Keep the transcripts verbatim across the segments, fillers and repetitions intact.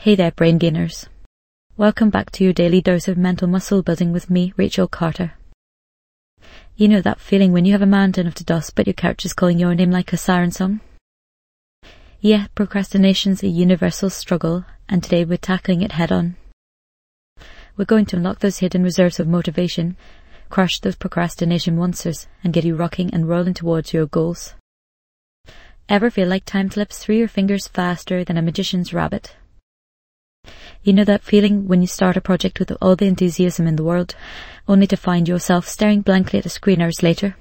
Hey there, brain gainers. Welcome back to your daily dose of mental muscle building with me, Rachel Carter. You know that feeling when you have a mountain of to dust but your couch is calling your name like a siren song? Yeah, procrastination's a universal struggle, and today we're tackling it head on. We're going to unlock those hidden reserves of motivation, crush those procrastination monsters, and get you rocking and rolling towards your goals. Ever feel like time slips through your fingers faster than a magician's rabbit? You know that feeling when you start a project with all the enthusiasm in the world, only to find yourself staring blankly at a screen hours later?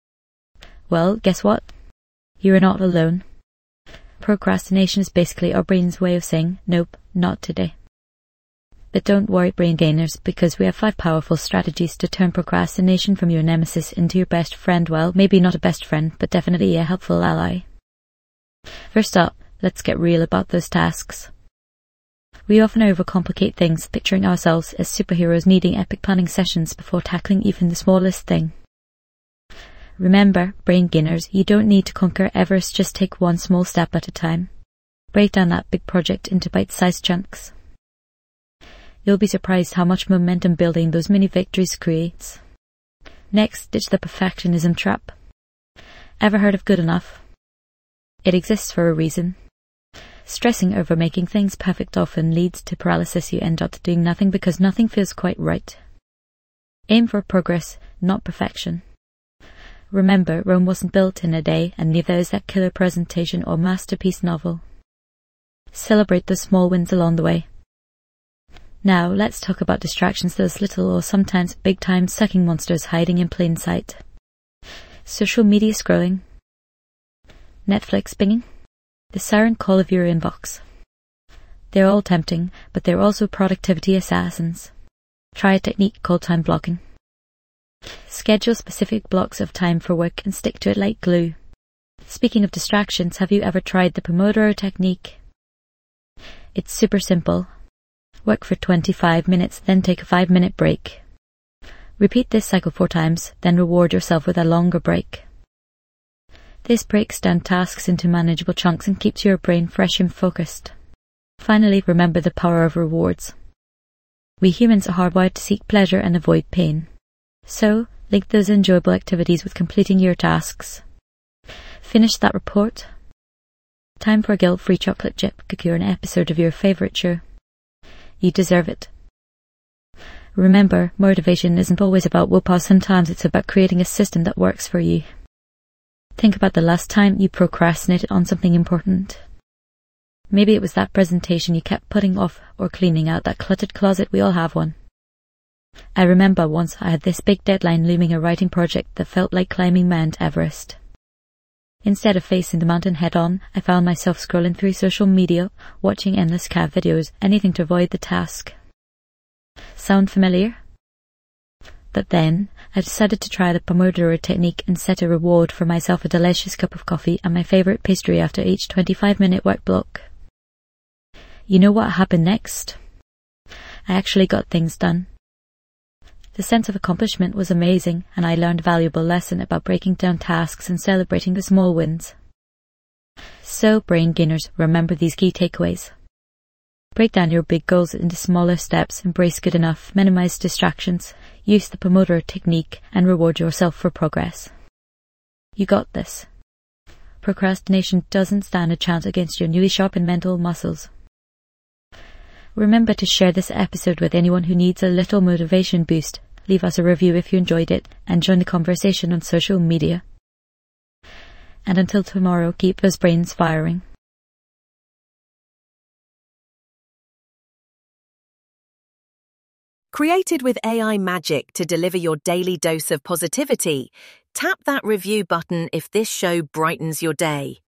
Well, guess what? You're not alone. Procrastination is basically our brain's way of saying, nope, not today. But don't worry, brain gainers, because we have five powerful strategies to turn procrastination from your nemesis into your best friend. Well, maybe not a best friend, but definitely a helpful ally. First up, let's get real about those tasks. We often overcomplicate things, picturing ourselves as superheroes needing epic planning sessions before tackling even the smallest thing. Remember, brain gainers, you don't need to conquer Everest, just take one small step at a time. Break down that big project into bite-sized chunks. You'll be surprised how much momentum building those mini victories creates. Next, ditch the perfectionism trap. Ever heard of good enough? It exists for a reason. Stressing over making things perfect often leads to paralysis. You end up doing nothing because nothing feels quite right. Aim for progress, not perfection. Remember, Rome wasn't built in a day, and neither is that killer presentation or masterpiece novel. Celebrate the small wins along the way. Now, let's talk about distractions, those little or sometimes big-time sucking monsters hiding in plain sight. Social media scrolling. Netflix binging. The siren call of your inbox. They're all tempting, but they're also productivity assassins. Try a technique called time blocking. Schedule specific blocks of time for work and stick to it like glue. Speaking of distractions, have you ever tried the Pomodoro technique? It's super simple. Work for twenty-five minutes, then take a five minute break. Repeat this cycle four times, then reward yourself with a longer break. This breaks down tasks into manageable chunks and keeps your brain fresh and focused. Finally, remember the power of rewards. We humans are hardwired to seek pleasure and avoid pain. So, link those enjoyable activities with completing your tasks. Finish that report. Time for a guilt-free chocolate chip cookie or an episode of your favourite show. You deserve it. Remember, motivation isn't always about willpower. Sometimes it's about creating a system that works for you. Think about the last time you procrastinated on something important. Maybe it was that presentation you kept putting off, or cleaning out that cluttered closet. We all have one. I remember once I had this big deadline looming, a writing project that felt like climbing Mount Everest. Instead of facing the mountain head on, I found myself scrolling through social media, watching endless cat videos, anything to avoid the task. Sound familiar? But then, I decided to try the Pomodoro technique and set a reward for myself: a delicious cup of coffee and my favourite pastry after each twenty-five minute work block. You know what happened next? I actually got things done. The sense of accomplishment was amazing, and I learned a valuable lesson about breaking down tasks and celebrating the small wins. So, brain gainers, remember these key takeaways. Break down your big goals into smaller steps, embrace good enough, minimize distractions, use the Pomodoro technique, and reward yourself for progress. You got this. Procrastination doesn't stand a chance against your newly sharpened mental muscles. Remember to share this episode with anyone who needs a little motivation boost. Leave us a review if you enjoyed it, and join the conversation on social media. And until tomorrow, keep those brains firing. Created with A I magic to deliver your daily dose of positivity, tap that review button if this show brightens your day.